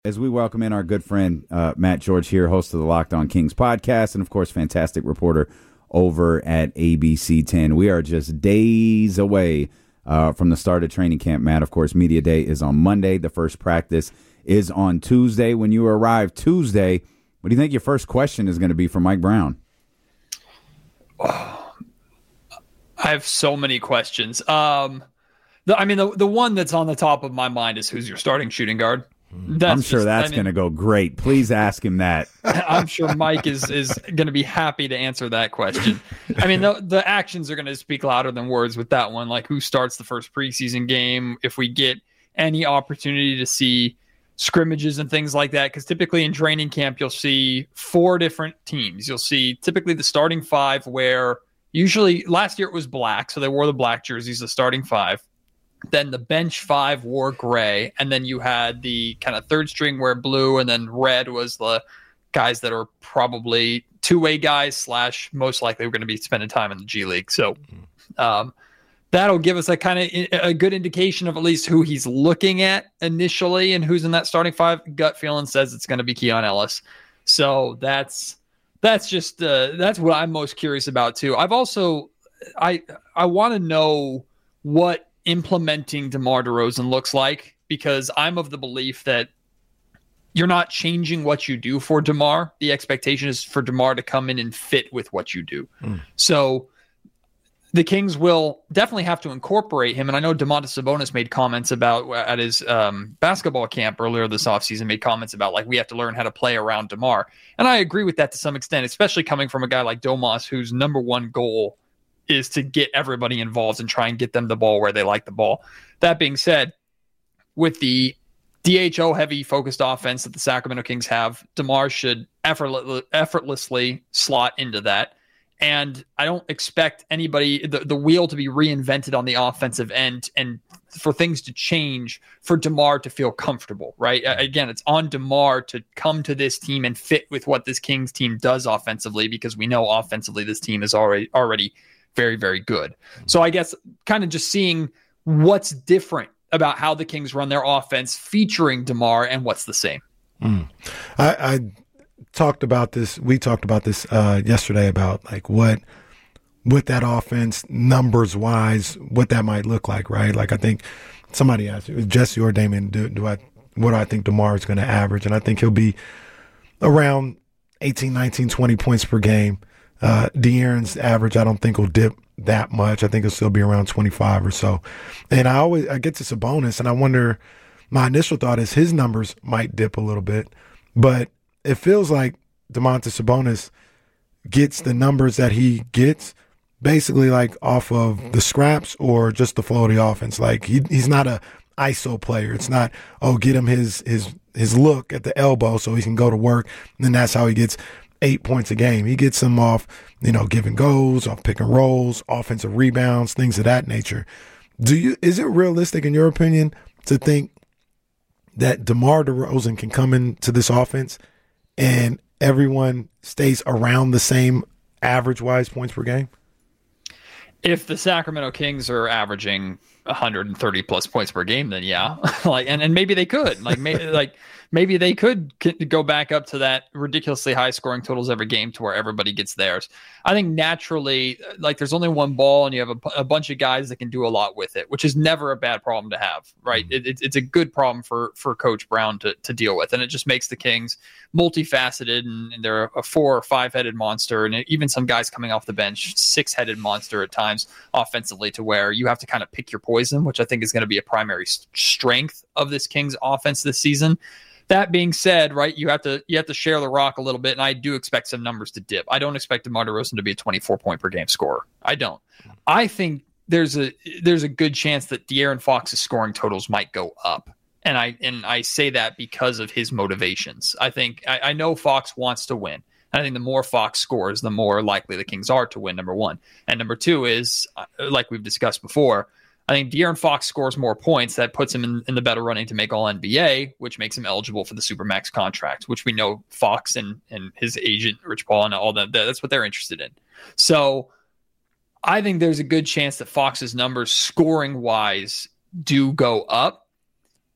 As we welcome in our good friend Matt George here, host of the Locked On Kings podcast, and of course, fantastic reporter over at ABC 10. We are just days away from the start of training camp, Matt. Of course, Media Day is on Monday. The first practice is on Tuesday. When you arrive Tuesday, what do you think your first question is going to be for Mike Brown? Oh, I have so many questions. The one that's on the top of my mind is who's your starting shooting guard? I'm sure that's going to go great. Please ask him that. I'm sure Mike is going to be happy to answer that question. I mean, the actions are going to speak louder than words with that one. Like, who starts the first preseason game, if we get any opportunity to see scrimmages and things like that, because typically in training camp, you'll see 4 different teams. You'll see typically the starting 5, where usually last year it was black, so they wore the black jerseys, the starting 5. Then the bench 5 wore gray, and then you had the kind of third string wear blue, and then red was the guys that are probably two-way guys / most likely we're going to be spending time in the G League. So that'll give us a kind of a good indication of at least who he's looking at initially and who's in that starting 5. Gut feeling says it's going to be Keon Ellis. So that's just that's what I'm most curious about too. I've also I want to know what implementing DeMar DeRozan looks like, because I'm of the belief that you're not changing what you do for DeMar. The expectation is for DeMar to come in and fit with what you do. So the Kings will definitely have to incorporate him. And I know Domantas Sabonis made comments about at his basketball camp earlier this offseason, made comments about, like, we have to learn how to play around DeMar. And I agree with that to some extent, especially coming from a guy like Domas, whose number one goal is to get everybody involved and try and get them the ball where they like the ball. That being said, with the DHO heavy focused offense that the Sacramento Kings have, DeMar should effortlessly slot into that. And I don't expect anybody, the wheel to be reinvented on the offensive end and for things to change for DeMar to feel comfortable, right? Again, it's on DeMar to come to this team and fit with what this Kings team does offensively, because we know offensively this team is already very, very good. So I guess kind of just seeing what's different about how the Kings run their offense featuring DeMar and what's the same. I talked about this. We talked about this yesterday about, like, what that offense numbers wise, what that might look like, right? Like, I think somebody asked, it was Jesse or Damon, what do I think DeMar is going to average? And I think he'll be around 18, 19, 20 points per game. De'Aaron's average, I don't think will dip that much. I think it'll still be around 25 or so. And I get to Sabonis, and I wonder, my initial thought is his numbers might dip a little bit, but it feels like Domantas Sabonis gets the numbers that he gets basically like off of the scraps or just the flow of the offense. Like, he's not a ISO player. It's not, get him his look at the elbow so he can go to work, and then that's how he gets 8 points a game. He gets them off, giving goals, off pick and rolls, offensive rebounds, things of that nature. Is it realistic, in your opinion, to think that DeMar DeRozan can come into this offense and everyone stays around the same average-wise points per game? If the Sacramento Kings are averaging 130 plus points per game, then yeah, and maybe they could, maybe they could go back up to that ridiculously high scoring totals every game to where everybody gets theirs. I think naturally, there's only one ball and you have a bunch of guys that can do a lot with it, which is never a bad problem to have, right? It's a good problem for Coach Brown to deal with. And it just makes the Kings multifaceted, and they're a 4 or 5 headed monster. And even some guys coming off the bench, 6 headed monster at times offensively, to where you have to kind of pick your poison, which I think is going to be a primary strength of this Kings offense this season. That being said, right, you have to share the rock a little bit, and I do expect some numbers to dip. I don't expect DeMar DeRozan to be a 24-point per game scorer. I don't. I think there's a good chance that De'Aaron Fox's scoring totals might go up, and I say that because of his motivations. I know Fox wants to win. And I think the more Fox scores, the more likely the Kings are to win, number one. And number two is, like we've discussed before, I think De'Aaron Fox scores more points. That puts him in the better running to make All-NBA, which makes him eligible for the Supermax contract, which we know Fox and his agent, Rich Paul, and all that, that's what they're interested in. So I think there's a good chance that Fox's numbers scoring-wise do go up.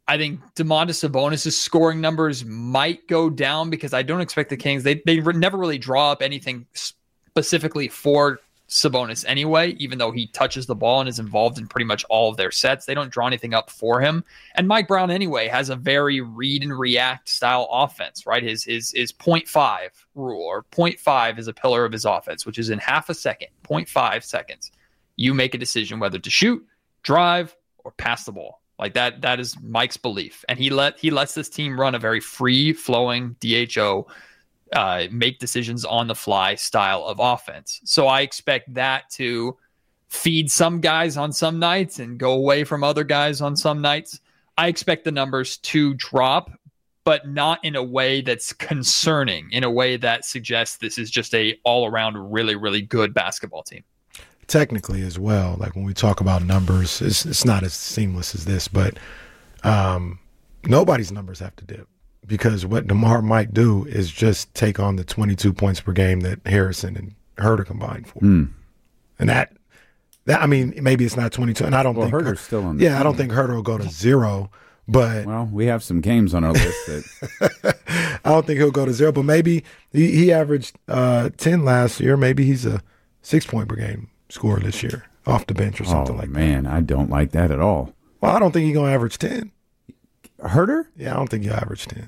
I think Domantas Sabonis' scoring numbers might go down because I don't expect the Kings. They never really draw up anything specifically for Sabonis anyway, even though he touches the ball and is involved in pretty much all of their sets. They don't draw anything up for him. And Mike Brown anyway has a very read and react style offense, right? His 0.5 rule, or 0.5 is a pillar of his offense, which is in half a second, 0.5 seconds. You make a decision whether to shoot, drive, or pass the ball. Like that is Mike's belief. And he lets this team run a very free flowing DHO, make decisions on the fly style of offense. So I expect that to feed some guys on some nights and go away from other guys on some nights. I expect the numbers to drop, but not in a way that's concerning, in a way that suggests this is just a all around really, really good basketball team. Technically as well, like when we talk about numbers, it's not as seamless as this, but nobody's numbers have to dip. Because what DeMar might do is just take on the 22 points per game that Harrison and Herter combined for. And that I mean, maybe it's not 22. And I don't think Herter's still on the team. I don't think Herter will go to 0. But well, we have some games on our list that I don't think he'll go to 0. But maybe he averaged 10 last year. Maybe he's a 6-point per game scorer this year off the bench or something like that. Man, I don't like that at all. Well, I don't think he's going to average 10. Herter? Yeah, I don't think he'll average 10.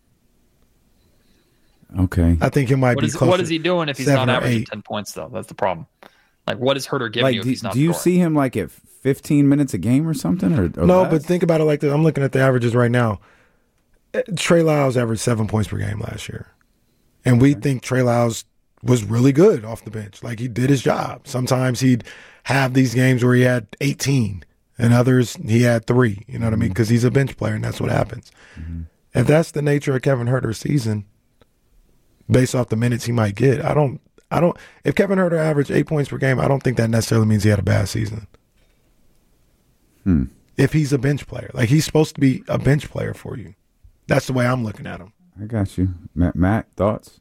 Okay. I think it might be close. What is he doing if he's not averaging 10 points, though? That's the problem. Like, what is Herter giving you if he's not Do you scoring? see him like at 15 minutes a game or something? Or no, less? but think about it like this. I'm looking at the averages right now. Trey Lyles averaged 7 points per game last year. And we think Trey Lyles was really good off the bench. Like, he did his job. Sometimes he'd have these games where he had 18, and others he had 3. You know what I mean? Because he's a bench player, and that's what happens. If that's the nature of Kevin Herter's season, based off the minutes he might get, I don't. If Kevin Herter averaged 8 points per game, I don't think that necessarily means he had a bad season. If he's a bench player, like he's supposed to be a bench player for you. That's the way I'm looking at him. I got you, Matt. Thoughts?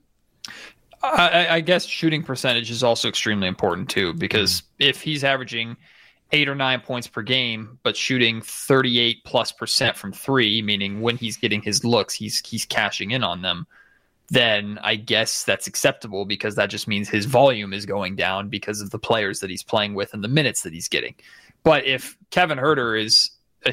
I guess shooting percentage is also extremely important too, because if he's averaging 8 or 9 points per game, but shooting 38+% from 3, meaning when he's getting his looks, he's cashing in on them, then I guess that's acceptable because that just means his volume is going down because of the players that he's playing with and the minutes that he's getting. But if Kevin Herter is a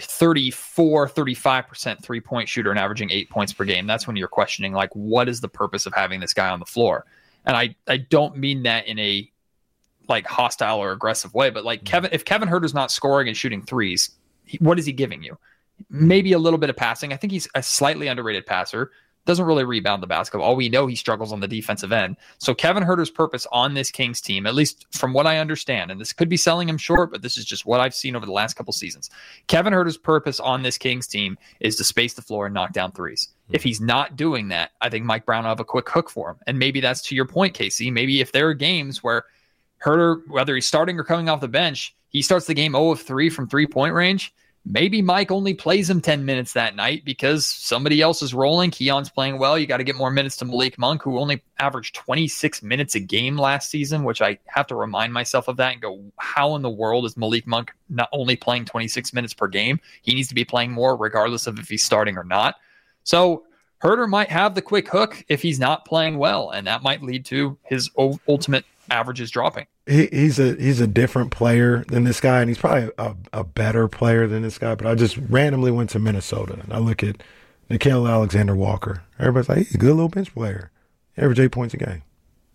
35% 3-point shooter and averaging 8 points per game, that's when you're questioning, like, what is the purpose of having this guy on the floor? And I don't mean that in a like hostile or aggressive way, but like if Kevin Herter's not scoring and shooting threes, what is he giving you? Maybe a little bit of passing. I think he's a slightly underrated passer. Doesn't really rebound the basketball. All we know, he struggles on the defensive end. So Kevin Herter's purpose on this Kings team, at least from what I understand, and this could be selling him short, but this is just what I've seen over the last couple seasons. Kevin Herter's purpose on this Kings team is to space the floor and knock down threes. If he's not doing that, I think Mike Brown will have a quick hook for him. And maybe that's to your point, Casey. Maybe if there are games where Herter, whether he's starting or coming off the bench, he starts the game 0 of 3 from 3-point range, maybe Mike only plays him 10 minutes that night because somebody else is rolling. Keon's playing well. You got to get more minutes to Malik Monk, who only averaged 26 minutes a game last season, which I have to remind myself of that and go, how in the world is Malik Monk not only playing 26 minutes per game? He needs to be playing more regardless of if he's starting or not. So Herter might have the quick hook if he's not playing well, and that might lead to his ultimate averages dropping. He's a different player than this guy, and he's probably a better player than this guy. But I just randomly went to Minnesota, and I look at Nickeil Alexander-Walker. Everybody's like, he's a good little bench player. He averaged 8 points a game.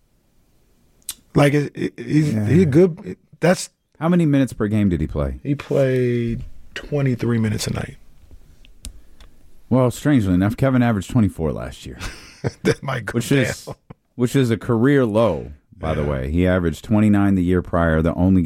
Like, he's a good – that's – How many minutes per game did he play? He played 23 minutes a night. Well, strangely enough, Kevin averaged 24 last year. That might go down. Which is a career low, by the way. He averaged 29 the year prior, the only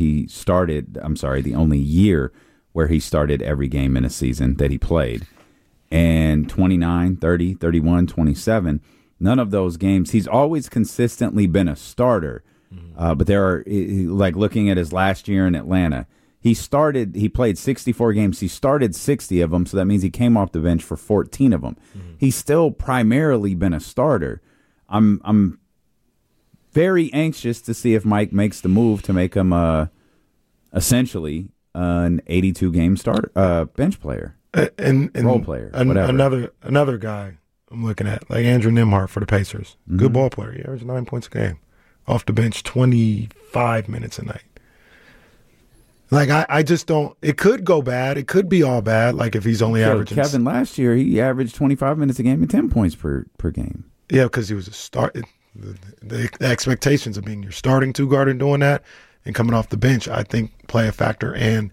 year where he started every game in a season that he played. And 29, 30, 31, 27, none of those games. He's always consistently been a starter. But there are, like looking at his last year in Atlanta, he played 64 games. He started 60 of them, so that means he came off the bench for 14 of them. He's still primarily been a starter. I'm very anxious to see if Mike makes the move to make him essentially an 82-game starter bench player. And role player, whatever. Another guy I'm looking at, like Andrew Nembhard for the Pacers. Mm-hmm. Good ball player. He averages 9 points a game. Off the bench 25 minutes a night. Like, I just don't – it could go bad. It could be all bad, like if he's only averaging – Kevin, last year, he averaged 25 minutes a game and 10 points per game. Yeah, because he was a start – the expectations of being your starting two-guard and doing that and coming off the bench, I think, play a factor and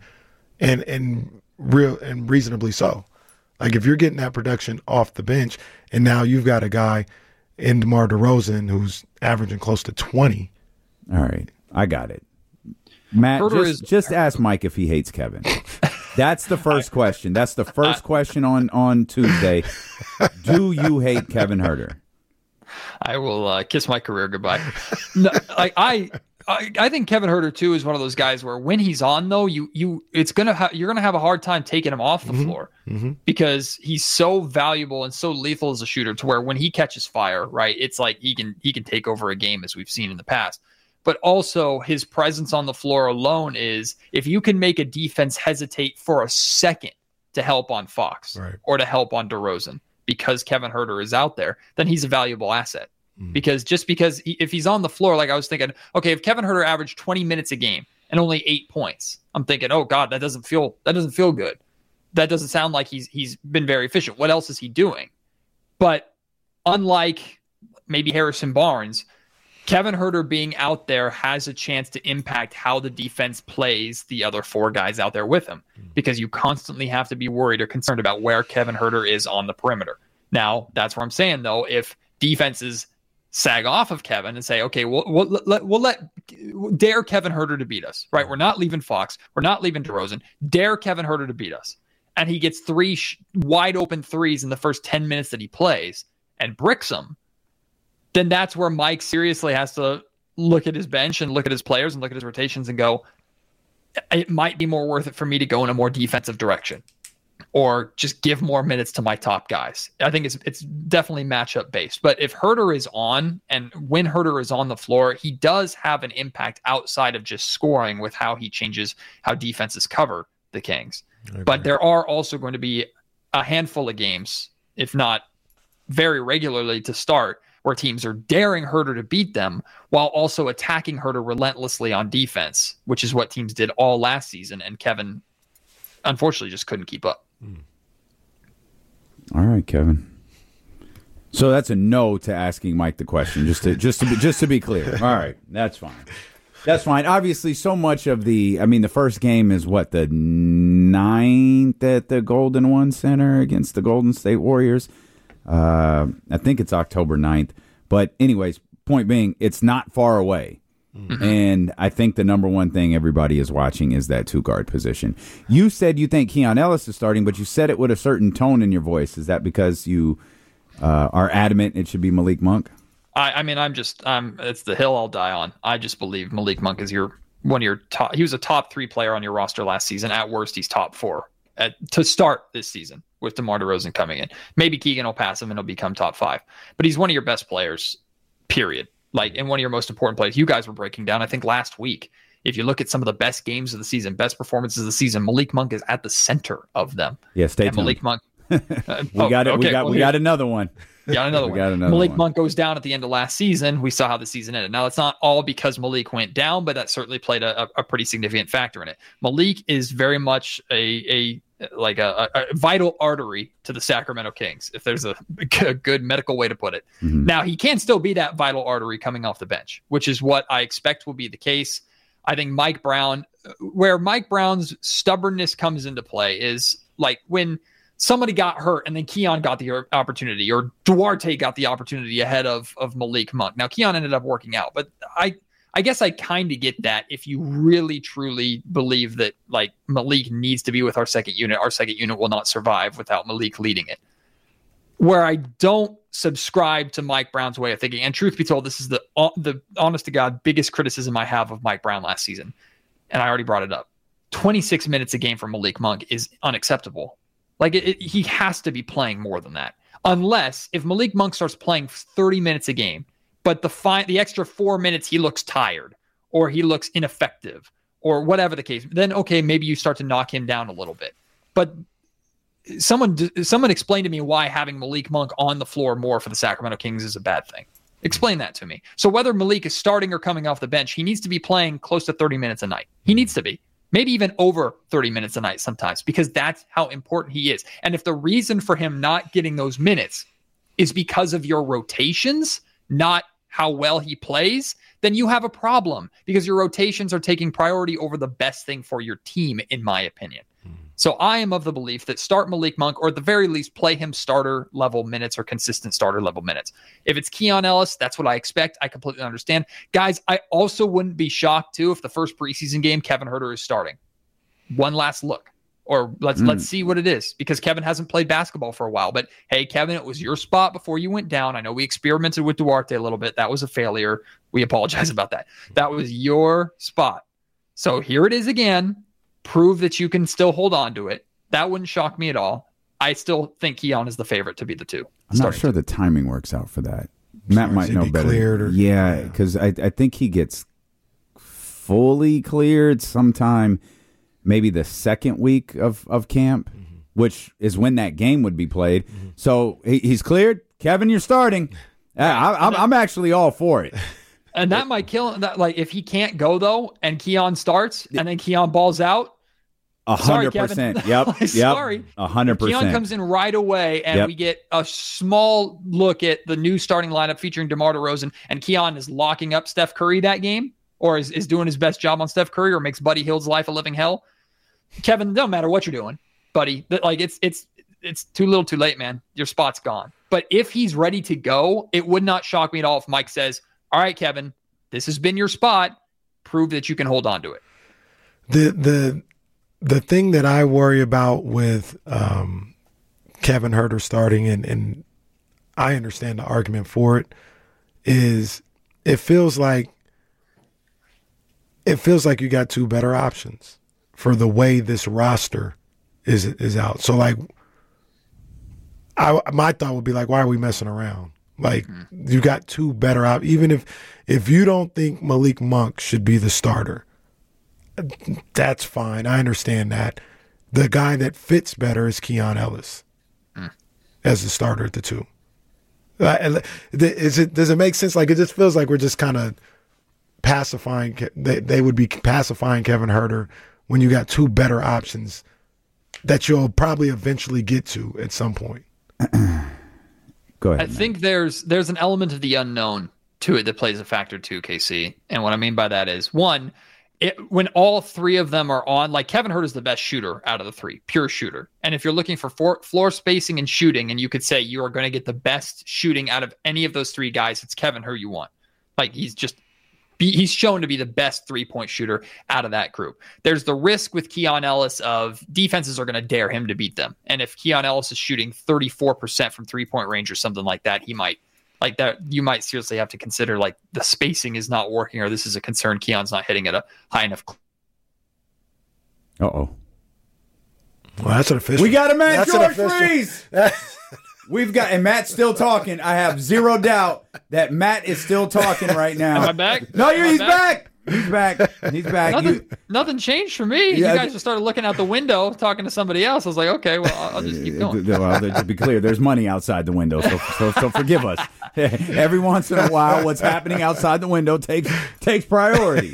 reasonably so. Like, if you're getting that production off the bench and now you've got a guy in DeMar DeRozan who's averaging close to 20. All right. I got it. Matt, just ask Mike if he hates Kevin. That's the first question. That's the first question on Tuesday. Do you hate Kevin Huerter? I will kiss my career goodbye. No, I think Kevin Huerter too is one of those guys where when he's on though, you're gonna have a hard time taking him off the floor because he's so valuable and so lethal as a shooter to where when he catches fire, right, it's like he can take over a game as we've seen in the past. But also his presence on the floor alone is if you can make a defense hesitate for a second to help on Fox or to help on DeRozan because Kevin Huerter is out there, then he's a valuable asset. Because if he's on the floor, like I was thinking, okay, if Kevin Huerter averaged 20 minutes a game and only 8 points, I'm thinking, oh God, that doesn't feel good. That doesn't sound like he's been very efficient. What else is he doing? But unlike maybe Harrison Barnes, Kevin Huerter being out there has a chance to impact how the defense plays the other four guys out there with him because you constantly have to be worried or concerned about where Kevin Huerter is on the perimeter. Now, that's where I'm saying, though, if defenses sag off of Kevin and say, okay, we'll dare Kevin Huerter to beat us, right? We're not leaving Fox. We're not leaving DeRozan. Dare Kevin Huerter to beat us. And he gets three wide open threes in the first 10 minutes that he plays and bricks them. Then that's where Mike seriously has to look at his bench and look at his players and look at his rotations and go, it might be more worth it for me to go in a more defensive direction or just give more minutes to my top guys. I think it's definitely matchup based. But if Huerter is on and when Huerter is on the floor, he does have an impact outside of just scoring with how he changes how defenses cover the Kings. But there are also going to be a handful of games, if not very regularly to start, where teams are daring Huerter to beat them while also attacking Huerter relentlessly on defense, which is what teams did all last season. And Kevin, unfortunately, just couldn't keep up. All right, Kevin. So that's a no to asking Mike the question, just to be clear. All right, that's fine. That's fine. Obviously, so much of the first game is what, the 9th at the Golden One Center against the Golden State Warriors. I think it's October 9th. But anyways, point being, it's not far away. Mm-hmm. And I think the number one thing everybody is watching is that two-guard position. You said you think Keon Ellis is starting, but you said it with a certain tone in your voice. Is that because you are adamant it should be Malik Monk? It's the hill I'll die on. I just believe Malik Monk is one of your top. He was a top 3 player on your roster last season. At worst, he's top 4 to start this season with DeMar DeRozan coming in. Maybe Keegan will pass him and he'll become top 5. But he's one of your best players, period. And one of your most important players. You guys were breaking down, I think, last week. If you look at some of the best games of the season, best performances of the season, Malik Monk is at the center of them. Yeah, stay tuned. Malik Monk. We got another one. Malik Monk goes down at the end of last season. We saw how the season ended. Now, it's not all because Malik went down, but that certainly played a pretty significant factor in it. Malik is very much a vital artery to the Sacramento Kings, if there's a good medical way to put it. Mm-hmm. Now, he can still be that vital artery coming off the bench, which is what I expect will be the case. I think Mike Brown, where Mike Brown's stubbornness comes into play is like when somebody got hurt and then Keon got the opportunity, or Duarte got the opportunity ahead of Malik Monk. Now, Keon ended up working out, but I guess I kind of get that if you really, truly believe that like Malik needs to be with our second unit will not survive without Malik leading it. Where I don't subscribe to Mike Brown's way of thinking, and truth be told, this is the honest to God biggest criticism I have of Mike Brown last season, and I already brought it up. 26 minutes a game for Malik Monk is unacceptable. Like he has to be playing more than that. Unless if Malik Monk starts playing 30 minutes a game, but the extra 4 minutes he looks tired or he looks ineffective or whatever the case, then okay, maybe you start to knock him down a little bit. But someone explain to me why having Malik Monk on the floor more for the Sacramento Kings is a bad thing. Explain that to me. So whether Malik is starting or coming off the bench, he needs to be playing close to 30 minutes a night. He needs to be. Maybe even over 30 minutes a night sometimes, because that's how important he is. And if the reason for him not getting those minutes is because of your rotations, not how well he plays, then you have a problem, because your rotations are taking priority over the best thing for your team, in my opinion. So I am of the belief that start Malik Monk, or at the very least play him starter level minutes or consistent starter level minutes. If it's Keon Ellis, that's what I expect. I completely understand. Guys, I also wouldn't be shocked too if the first preseason game Kevin Huerter is starting. One last look, or let's see what it is, because Kevin hasn't played basketball for a while. But hey, Kevin, it was your spot before you went down. I know we experimented with Duarte a little bit. That was a failure. We apologize about that. That was your spot. So here it is again. Prove that you can still hold on to it. That wouldn't shock me at all. I still think Keon is the favorite to be the two. I'm not sure the timing works out for that. Matt might know better. Yeah, because I think he gets fully cleared sometime, maybe the second week of camp, which is when that game would be played. So he's cleared. Kevin, you're starting. I'm actually all for it. And that might kill him. That, like, if he can't go though, and Keon starts, and then Keon balls out. 100%. Yep. Sorry. 100%. Keon comes in right away, and we get a small look at the new starting lineup featuring DeMar DeRozan, and Keon is locking up Steph Curry that game, or is doing his best job on Steph Curry, or makes Buddy Hield's life a living hell. Kevin, no matter what you're doing, buddy, like it's too little, too late, man. Your spot's gone. But if he's ready to go, it would not shock me at all if Mike says, "All right, Kevin, this has been your spot. Prove that you can hold on to it." The thing that I worry about with Kevin Huerter starting, and I understand the argument for it, is it feels like you got two better options for the way this roster is out. So like, my thought would be like, why are we messing around? Like, you got two better options. Even if you don't think Malik Monk should be the starter, that's fine. I understand that. The guy that fits better is Keon Ellis as the starter at the two. Does it make sense? Like, it just feels like we're just kind of pacifying. They would be pacifying Kevin Huerter when you got two better options that you'll probably eventually get to at some point. Go ahead. I think there's an element of the unknown to it that plays a factor too, KC. And what I mean by that is, one, when all three of them are on, like Kevin Huerter is the best shooter out of the three, pure shooter. And if you're looking for floor spacing and shooting, and you could say you are going to get the best shooting out of any of those three guys, it's Kevin Huerter you want. Like, he's shown to be the best 3-point shooter out of that group. There's the risk with Keon Ellis of defenses are going to dare him to beat them. And if Keon Ellis is shooting 34% from 3-point range or something like that, he might. Like that, you might seriously have to consider like the spacing is not working, or this is a concern. Keon's not hitting at a high enough. Well, that's an official. We got a Matt George freeze. We've got, and Matt's still talking. I have zero doubt that Matt is still talking right now. Am I back? No, he's back. He's back. He's back. Nothing changed for me. Yeah, you guys just started looking out the window, talking to somebody else. I was like, okay, well, I'll just keep going. Well, to be clear, there's money outside the window, so forgive us. Every once in a while, what's happening outside the window takes priority.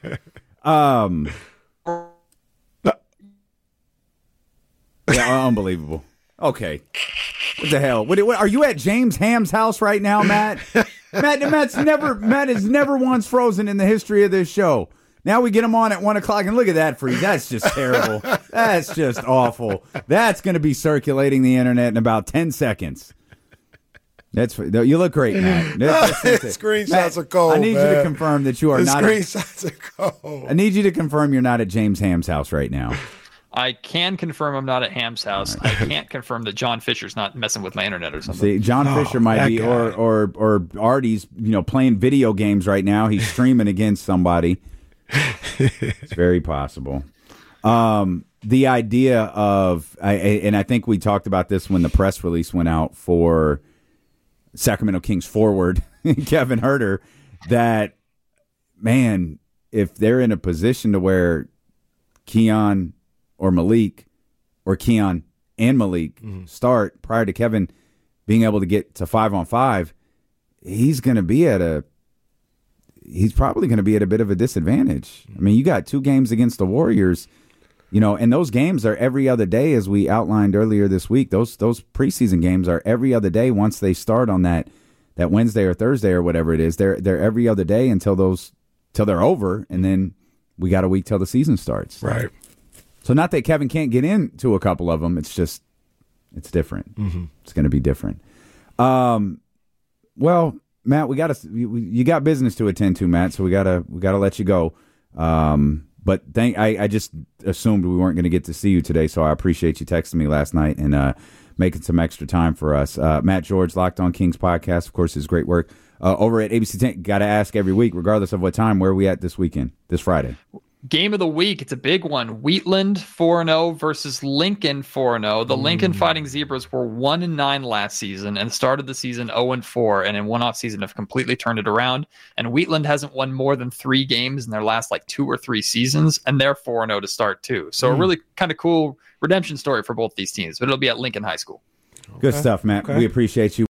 Yeah, unbelievable. Okay. What the hell? What, are you at James Ham's house right now, Matt? Matt is never once frozen in the history of this show. Now we get him on at 1 o'clock, and look at that freeze. That's just terrible. That's just awful. That's going to be circulating the internet in about 10 seconds. You look great, Matt. Screenshots Matt, are cold. I need you to confirm that you are not. Screenshots are cold. I need you to confirm you're not at James Ham's house right now. I can confirm I'm not at Ham's house. I can't confirm that John Fisher's not messing with my internet or something. See, John Fisher might be, or Artie's, playing video games right now. He's streaming against somebody. It's very possible. The idea of, and I think we talked about this when the press release went out for Sacramento Kings forward Kevin Huerter, that, man, if they're in a position to where Keon or Malik or Keon and Malik start prior to Kevin being able to get to 5-on-5, he's probably going to be at a bit of a disadvantage. I mean, you got 2 games against the Warriors, and those games are every other day, as we outlined earlier this week. Those preseason games are every other day once they start on that Wednesday or Thursday or whatever it is. They're every other day until they're over, and then we got a week till the season starts. Right. So not that Kevin can't get into a couple of them. It's just it's different. It's going to be different. Well, Matt, you got business to attend to, Matt. So we gotta let you go. But I just assumed we weren't going to get to see you today, so I appreciate you texting me last night and making some extra time for us. Matt George, Locked On Kings podcast, of course, is great work over at ABC 10. Got to ask every week, regardless of what time, where are we at this weekend, this Friday? Game of the week. It's a big one. Wheatland 4-0 versus Lincoln 4-0. The Lincoln Fighting Zebras were 1-9 last season and started the season 0-4, and in one off season have completely turned it around. And Wheatland hasn't won more than 3 games in their last 2 or 3 seasons, and they're 4-0 to start too. So a really kind of cool redemption story for both these teams. But it'll be at Lincoln High School. Good stuff, Matt. We appreciate you.